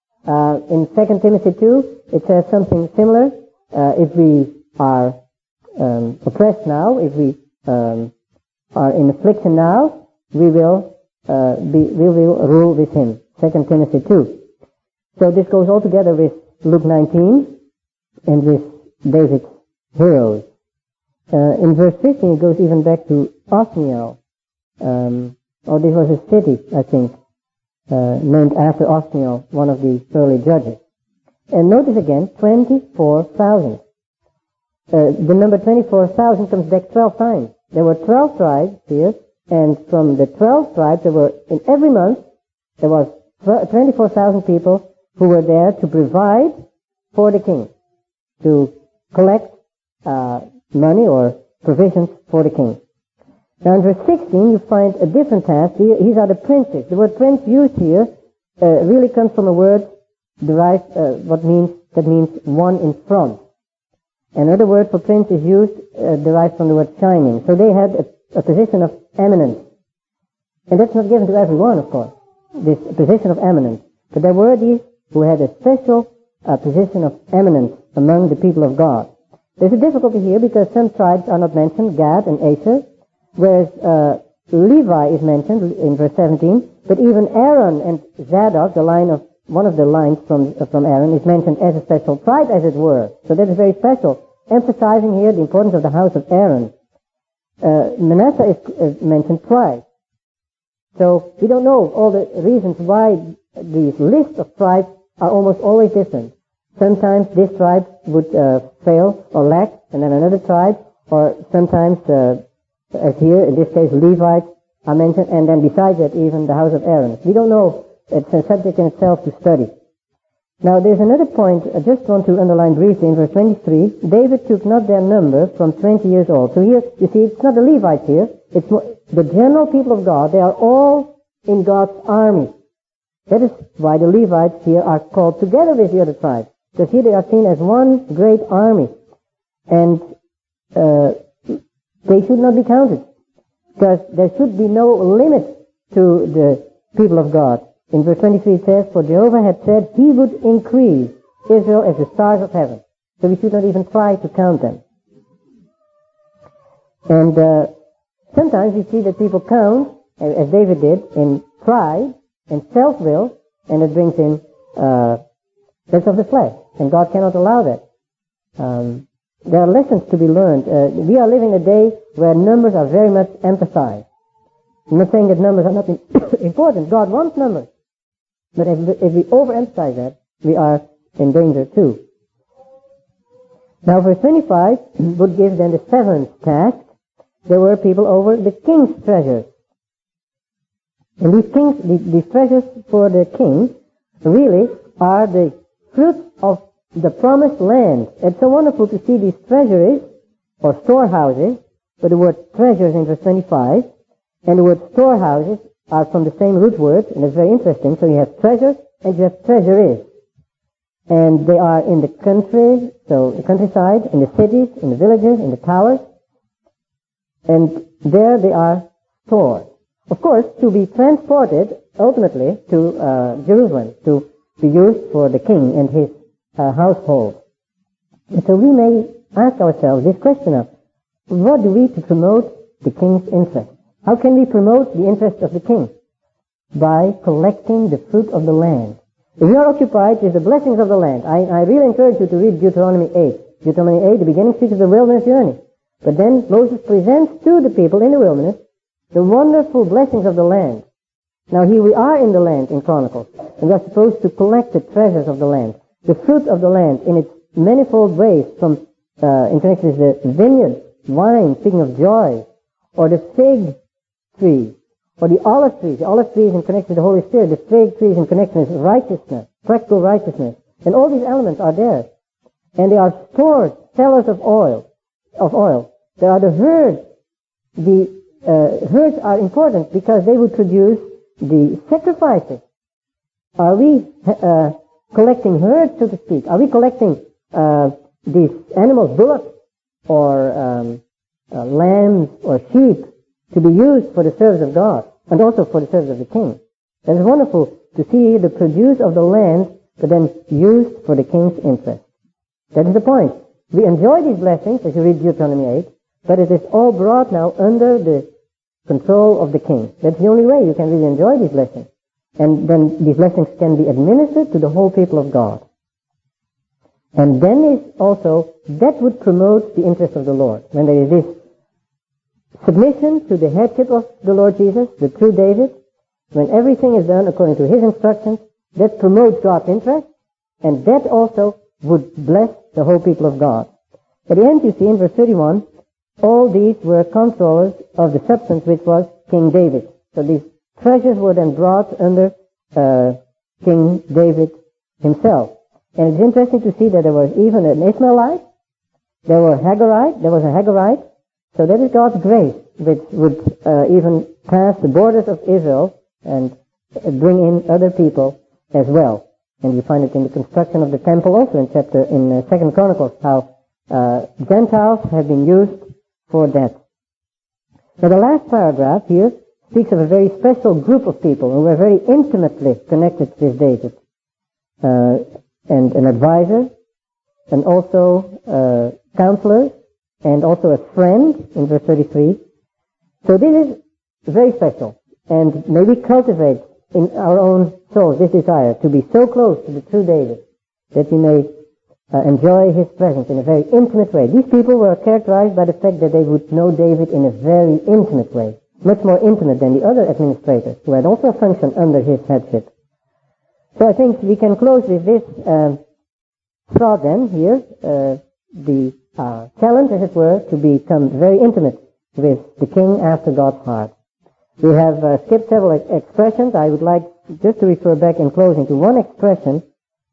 Uh, in Second Timothy two, it says something similar. Uh, if we are um, oppressed now, if we um, are in affliction now, we will uh, be, we will rule with him. Second Timothy two. So this goes all together with Luke nineteen and with David's heroes. Uh, in verse fifteen, it goes even back to Othniel. Um, oh, this was a city, I think, uh, named after Othniel, one of the early judges. And notice again, twenty-four thousand. Uh, the number twenty-four thousand comes back twelve times. There were twelve tribes here, and from the twelve tribes, there were, in every month, there was twenty-four thousand people who were there to provide for the king, to collect uh, money or provisions for the king. Now in verse sixteen, you find a different task. These are the princes. The word prince used here uh, really comes from a word derived, uh, what means, that means one in front. Another word for prince is used, uh, derived from the word shining. So they had a, a position of eminence. And that's not given to everyone, of course, this position of eminence. But there were these who had a special uh, position of eminence among the people of God. There's a difficulty here because some tribes are not mentioned, Gad and Asher, whereas uh, Levi is mentioned in verse seventeen, but even Aaron and Zadok, the line of one of the lines from uh, from Aaron, is mentioned as a special tribe, as it were. So that is very special, emphasizing here the importance of the house of Aaron. Uh, Manasseh is uh, mentioned twice. So we don't know all the reasons why these lists of tribes are almost always different. Sometimes this tribe would uh, fail or lack, and then another tribe, or sometimes, uh, as here, in this case, Levites are mentioned, and then besides that, even the house of Aaron. We don't know. It's a subject in itself to study. Now there's another point I just want to underline briefly in verse twenty-three. David took not their number from twenty years old. So here, you see, it's not the Levites here. It's more, the general people of God. They are all in God's army. That is why the Levites here are called together with the other tribes. Because here they are seen as one great army. And uh, they should not be counted. Because there should be no limit to the people of God. In verse twenty-three it says, for Jehovah had said he would increase Israel as the stars of heaven. So we should not even try to count them. And uh, sometimes we see that people count, as David did, in pride and self-will, and it brings in uh, that's of the flesh. And God cannot allow that. Um, there are lessons to be learned. Uh, we are living a day where numbers are very much emphasized. I'm not saying that numbers are not important. God wants numbers. But if we, if we overemphasize that, we are in danger too. Now verse twenty-five would give then the seventh task. There were people over the king's treasures. And these kings, these, these treasures for the king really are the fruit of the promised land. It's so wonderful to see these treasuries or storehouses, but the word treasures in verse twenty-five and the word storehouses are from the same root word, and it's very interesting. So you have treasures and you have treasuries. And they are in the country, so the countryside, in the cities, in the villages, in the towers. And there they are stored. Of course, to be transported ultimately to uh, Jerusalem, to be used for the king and his uh, household. And so we may ask ourselves this question of, what do we to promote the king's interest? How can we promote the interest of the king? By collecting the fruit of the land. If you are occupied with the blessings of the land, I, I really encourage you to read Deuteronomy eight. Deuteronomy eight, the beginning speaks of the wilderness journey. But then Moses presents to the people in the wilderness the wonderful blessings of the land. Now here we are in the land in Chronicles, and we are supposed to collect the treasures of the land, the fruit of the land in its manifold ways, from uh, in connection with the vineyard, wine, speaking of joy, or the fig tree, or the olive trees, the olive trees in connection with the Holy Spirit, the fig trees in connection with righteousness, practical righteousness. And all these elements are there. And they are stored, cellars of oil, of oil. There are the herds. The uh, herds are important because they would produce the sacrifices. Are we uh, collecting herds, so to speak? Are we collecting uh, these animals, bullocks, or um, uh, lambs, or sheep, to be used for the service of God, and also for the service of the king? It is wonderful to see the produce of the land, but then used for the king's interest. That is the point. We enjoy these blessings, as you read Deuteronomy eight, but it is all brought now under the control of the king. That's the only way you can really enjoy these blessings. And then these blessings can be administered to the whole people of God. And then is also, that would promote the interest of the Lord. When there is this submission to the headship of the Lord Jesus, the true David, when everything is done according to his instructions, that promotes God's interest, and that also would bless the whole people of God. At the end you see in verse thirty-one, all these were controllers of the substance which was King David. So these treasures were then brought under uh, King David himself. And it's interesting to see that there was even an Ishmaelite, there were Hagarite, there was a Hagarite. So that is God's grace, which would uh, even pass the borders of Israel and bring in other people as well. And you find it in the construction of the temple also in chapter in uh, Second Chronicles, how uh, Gentiles have been used for that. Now the last paragraph here speaks of a very special group of people who were very intimately connected with David, uh, and an advisor, and also uh, counselors, and also a friend in verse thirty-three. So this is very special, and may we cultivate in our own souls this desire to be so close to the true David that we may uh, enjoy his presence in a very intimate way. These people were characterized by the fact that they would know David in a very intimate way, much more intimate than the other administrators who had also functioned under his headship. So I think we can close with this uh, thought then here, uh, the uh, challenge, as it were, to become very intimate with the king after God's heart. We have uh, skipped several ex- expressions. I would like just to refer back in closing to one expression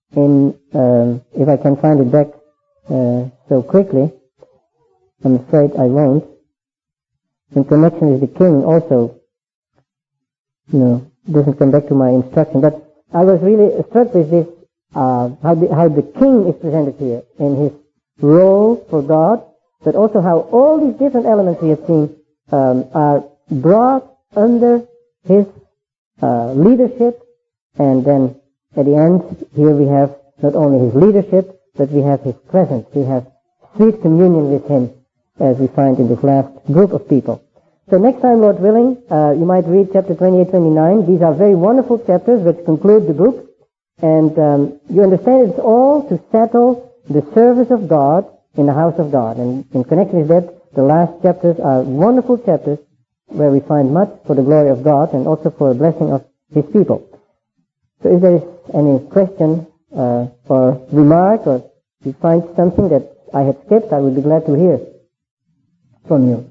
in, um, if I can find it back uh, so quickly, I'm afraid I won't. In connection with the king also, you know, doesn't come back to my instruction, but I was really struck with this, uh, how the, how the king is presented here in his role for God, but also how all these different elements we have seen um, are brought under his uh, leadership, and then at the end, here we have not only his leadership, but we have his presence. We have sweet communion with him, as we find in this last group of people. So next time, Lord willing, uh, you might read chapter twenty-eight, twenty-nine. These are very wonderful chapters which conclude the book. And um, you understand it's all to settle the service of God in the house of God. And in connection with that, the last chapters are wonderful chapters where we find much for the glory of God and also for the blessing of his people. So if there is any question uh, or remark, or you find something that I had skipped, I would be glad to hear from you.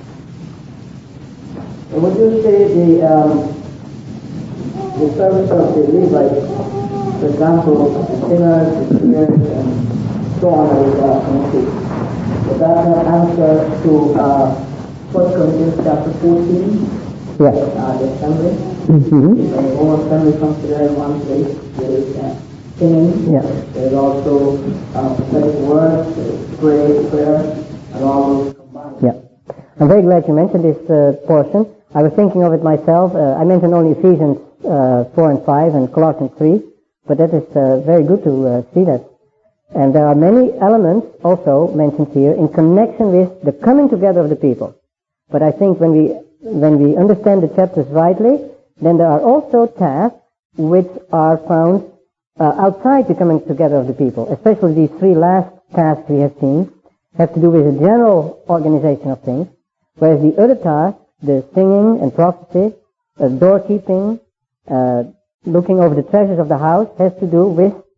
Would you say the um, the service of the Levites, for example, the singers, the singers, and so on, is uh, connected? Would that not answer to uh, First Corinthians chapter fourteen? Yes. Uh, the assembly. Mm-hmm. If the whole assembly comes together in one place, there is uh, singing. Yeah. There is also uh, prophetic words, there is prayer, prayer, and all those combined. Yeah. I'm very glad you mentioned this uh, portion. I was thinking of it myself. Uh, I mentioned only Ephesians uh, four and five and Colossians three, but that is uh, very good to uh, see that. And there are many elements also mentioned here in connection with the coming together of the people. But I think when we when we understand the chapters rightly, then there are also tasks which are found uh, outside the coming together of the people. Especially these three last tasks we have seen have to do with the general organization of things, whereas the other tasks, the singing and prophecy, uh, doorkeeping, uh, looking over the treasures of the house, has to do with